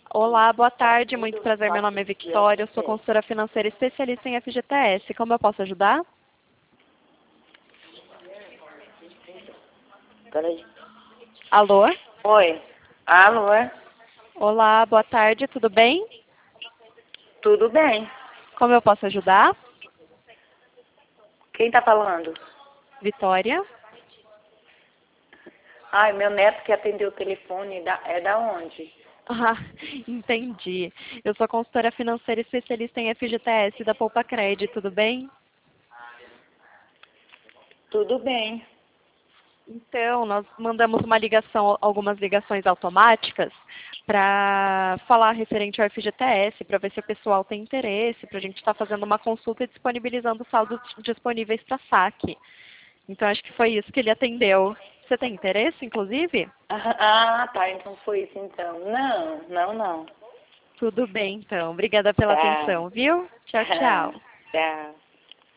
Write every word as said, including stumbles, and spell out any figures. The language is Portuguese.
Olá, boa tarde, muito prazer, meu nome é Victoria, eu sou consultora financeira especialista em F G T S. Como eu posso ajudar? Peraí. Alô? Oi. Alô, é? Olá, boa tarde, tudo bem? Tudo bem? Como eu posso ajudar? Quem tá falando? Vitória? Ai, meu neto que atendeu o telefone da, é da onde? Ah, entendi. Eu sou consultora financeira especialista em F G T S da Poupa Cred, tudo bem? Tudo bem. Então, nós mandamos uma ligação, algumas ligações automáticas para falar referente ao F G T S, para ver se o pessoal tem interesse, para a gente estar fazendo uma consulta e disponibilizando saldos disponíveis para saque. Então, acho que foi isso que ele atendeu. Você tem interesse, inclusive? Ah, tá. Então foi isso então. Não, não, não. Tudo bem, então. Obrigada pela Tá. atenção, viu? Tchau, tchau. Tchau.